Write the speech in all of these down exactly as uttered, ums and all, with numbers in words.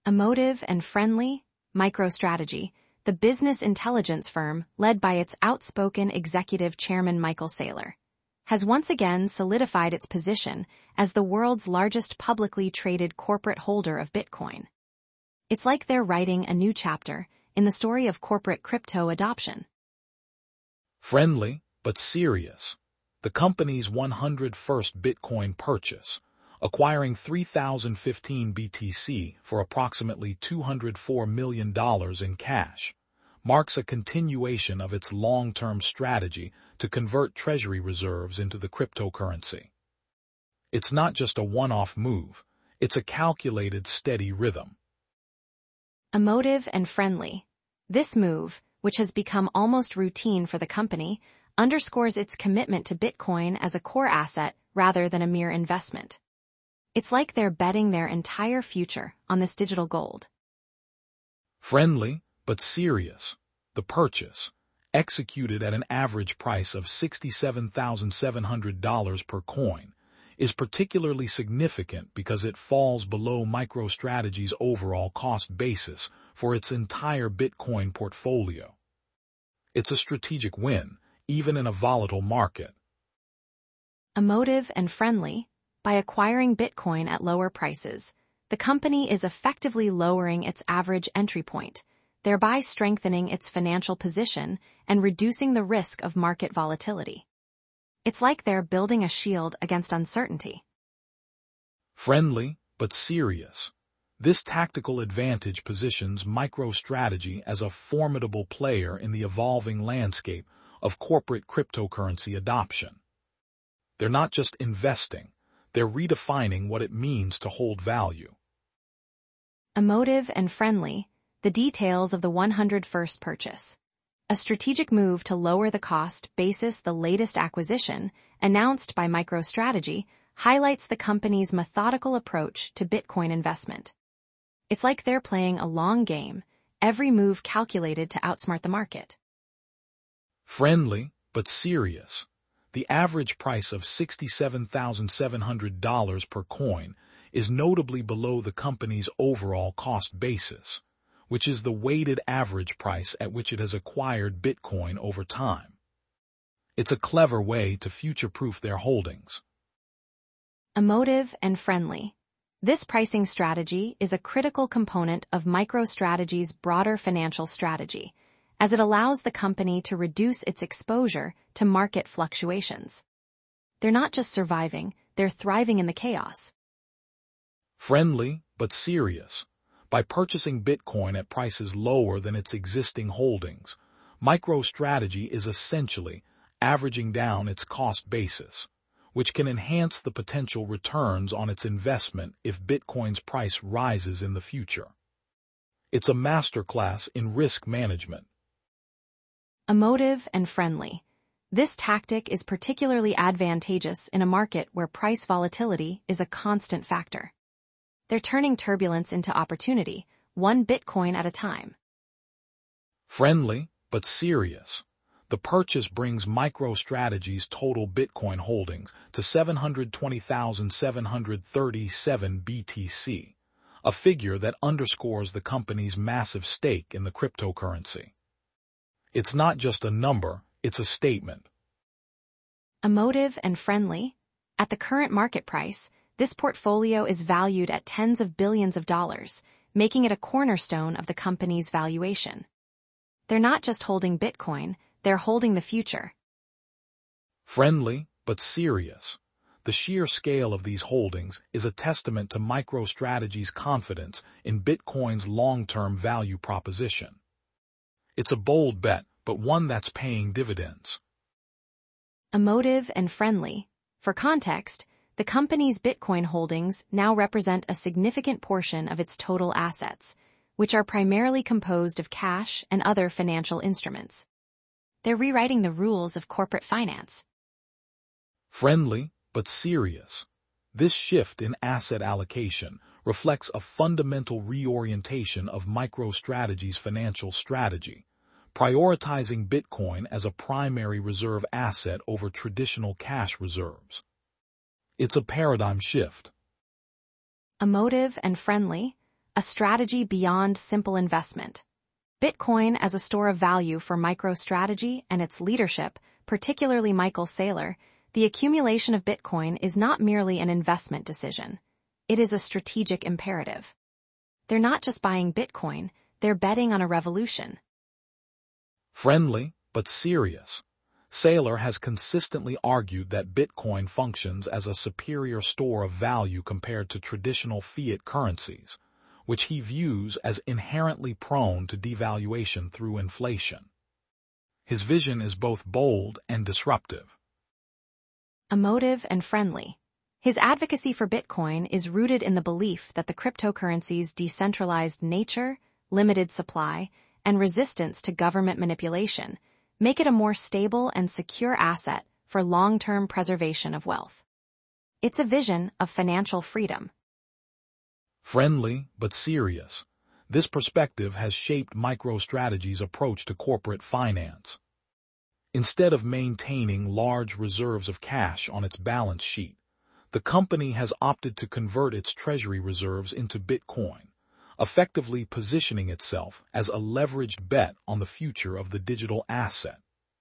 Emotive and friendly, MicroStrategy, the business intelligence firm led by its outspoken executive chairman Michael Saylor, has once again solidified its position as the world's largest publicly traded corporate holder of Bitcoin. It's like they're writing a new chapter in the story of corporate crypto adoption. Friendly, but serious. The company's one hundred first Bitcoin purchase, acquiring three thousand fifteen B T C for approximately two hundred four million dollars in cash, marks a continuation of its long-term strategy to convert treasury reserves into the cryptocurrency. It's not just a one-off move, it's a calculated, steady rhythm. Emotive and friendly. This move, which has become almost routine for the company, underscores its commitment to Bitcoin as a core asset rather than a mere investment. It's like they're betting their entire future on this digital gold. Friendly, but serious. The purchase, executed at an average price of sixty-seven thousand seven hundred dollars per coin, is particularly significant because it falls below MicroStrategy's overall cost basis for its entire Bitcoin portfolio. It's a strategic win, even in a volatile market. Emotive and friendly. By acquiring Bitcoin at lower prices, the company is effectively lowering its average entry point, thereby strengthening its financial position and reducing the risk of market volatility. It's like they're building a shield against uncertainty. Friendly, but serious. This tactical advantage positions MicroStrategy as a formidable player in the evolving landscape of corporate cryptocurrency adoption. They're not just investing, they're redefining what it means to hold value. Emotive and friendly. The details of the one hundred first purchase. A strategic move to lower the cost basis. The latest acquisition, announced by MicroStrategy, highlights the company's methodical approach to Bitcoin investment. It's like they're playing a long game, every move calculated to outsmart the market. Friendly, but serious. The average price of sixty-seven thousand seven hundred dollars per coin is notably below the company's overall cost basis, which is the weighted average price at which it has acquired Bitcoin over time. It's a clever way to future-proof their holdings. Emotive and friendly. This pricing strategy is a critical component of MicroStrategy's broader financial strategy, as it allows the company to reduce its exposure to market fluctuations. They're not just surviving, they're thriving in the chaos. Friendly, but serious. By purchasing Bitcoin at prices lower than its existing holdings, MicroStrategy is essentially averaging down its cost basis, which can enhance the potential returns on its investment if Bitcoin's price rises in the future. It's a masterclass in risk management. Emotive and friendly. This tactic is particularly advantageous in a market where price volatility is a constant factor. They're turning turbulence into opportunity, one Bitcoin at a time. Friendly, but serious. The purchase brings MicroStrategy's total Bitcoin holdings to seven hundred twenty thousand seven hundred thirty-seven B T C, a figure that underscores the company's massive stake in the cryptocurrency. It's not just a number, it's a statement. Emotive and friendly. At the current market price, this portfolio is valued at tens of billions of dollars, making it a cornerstone of the company's valuation. They're not just holding Bitcoin, they're holding the future. Friendly, but serious. The sheer scale of these holdings is a testament to MicroStrategy's confidence in Bitcoin's long-term value proposition. It's a bold bet, but one that's paying dividends. Emotive and friendly. For context, the company's Bitcoin holdings now represent a significant portion of its total assets, which are primarily composed of cash and other financial instruments. They're rewriting the rules of corporate finance. Friendly, but serious. This shift in asset allocation reflects a fundamental reorientation of MicroStrategy's financial strategy, prioritizing Bitcoin as a primary reserve asset over traditional cash reserves. It's a paradigm shift. Emotive and friendly. a strategy beyond simple investment. Bitcoin as a store of value for MicroStrategy and its leadership, particularly Michael Saylor, the accumulation of Bitcoin is not merely an investment decision. It is a strategic imperative. They're not just buying Bitcoin, they're betting on a revolution. Friendly, but serious. Saylor has consistently argued that Bitcoin functions as a superior store of value compared to traditional fiat currencies, which he views as inherently prone to devaluation through inflation. His vision is both bold and disruptive. Emotive and friendly. His advocacy for Bitcoin is rooted in the belief that the cryptocurrency's decentralized nature, limited supply, and resistance to government manipulation make it a more stable and secure asset for long-term preservation of wealth. It's a vision of financial freedom. Friendly, but serious. This perspective has shaped MicroStrategy's approach to corporate finance. Instead of maintaining large reserves of cash on its balance sheet, the company has opted to convert its treasury reserves into Bitcoin, effectively positioning itself as a leveraged bet on the future of the digital asset.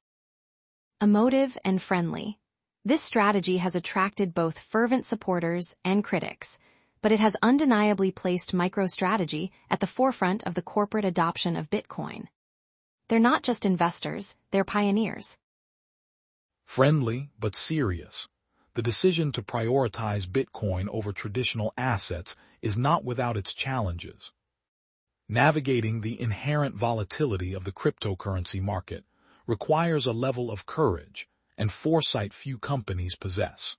Emotive and friendly. This strategy has attracted both fervent supporters and critics, but it has undeniably placed MicroStrategy at the forefront of the corporate adoption of Bitcoin. They're not just investors, they're pioneers. Friendly, but serious. The decision to prioritize Bitcoin over traditional assets is not without its challenges. Navigating the inherent volatility of the cryptocurrency market requires a level of courage and foresight few companies possess.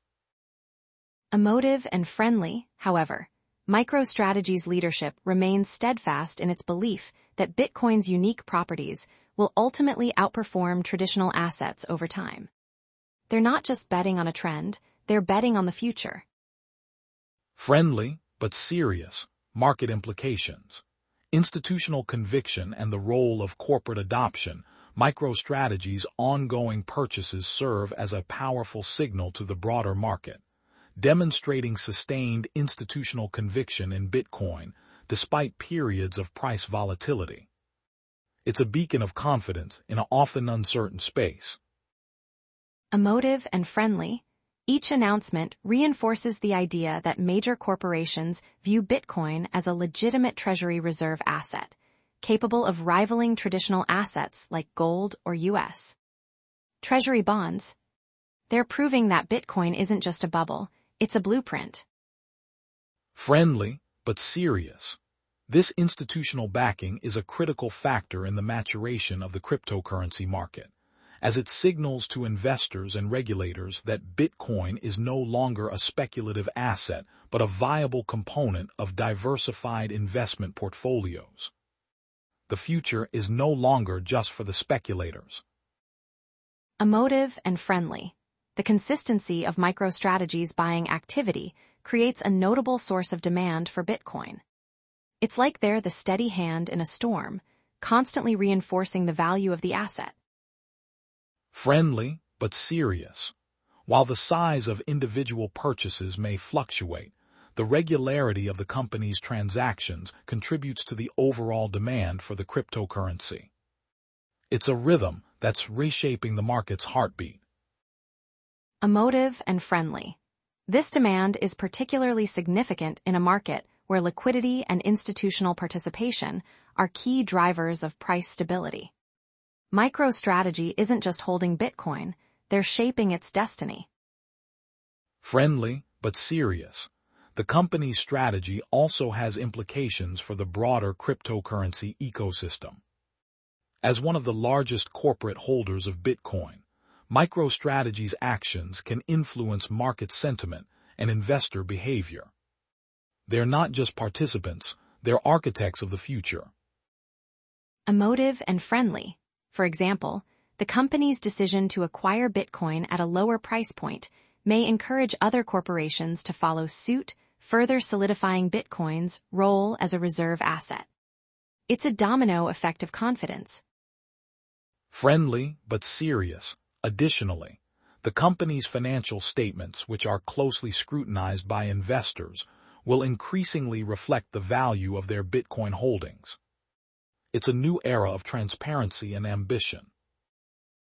Emotive and friendly, however, MicroStrategy's leadership remains steadfast in its belief that Bitcoin's unique properties will ultimately outperform traditional assets over time. They're not just betting on a trend, they're betting on the future. Friendly, but serious. Market implications. Institutional conviction and the role of corporate adoption. MicroStrategy's ongoing purchases serve as a powerful signal to the broader market, demonstrating sustained institutional conviction in Bitcoin despite periods of price volatility. It's a beacon of confidence in an often uncertain space. Emotive and friendly. Each announcement reinforces the idea that major corporations view Bitcoin as a legitimate treasury reserve asset, capable of rivaling traditional assets like gold or U S Treasury bonds. They're proving that Bitcoin isn't just a bubble, it's a blueprint. Friendly, but serious. This institutional backing is a critical factor in the maturation of the cryptocurrency market, as it signals to investors and regulators that Bitcoin is no longer a speculative asset but a viable component of diversified investment portfolios. The future is no longer just for the speculators. Emotive and friendly. The consistency of MicroStrategy's buying activity creates a notable source of demand for Bitcoin. It's like they're the steady hand in a storm, constantly reinforcing the value of the asset. Friendly, but serious. While the size of individual purchases may fluctuate, the regularity of the company's transactions contributes to the overall demand for the cryptocurrency. It's a rhythm that's reshaping the market's heartbeat. Emotive and friendly. This demand is particularly significant in a market where liquidity and institutional participation are key drivers of price stability. MicroStrategy isn't just holding Bitcoin, they're shaping its destiny. Friendly, but serious. The company's strategy also has implications for the broader cryptocurrency ecosystem. As one of the largest corporate holders of Bitcoin, MicroStrategy's actions can influence market sentiment and investor behavior. They're not just participants, they're architects of the future. Emotive and friendly. For example, the company's decision to acquire Bitcoin at a lower price point may encourage other corporations to follow suit, further solidifying Bitcoin's role as a reserve asset. It's a domino effect of confidence. Friendly, but serious. Additionally, the company's financial statements, which are closely scrutinized by investors, will increasingly reflect the value of their Bitcoin holdings. It's a new era of transparency and ambition.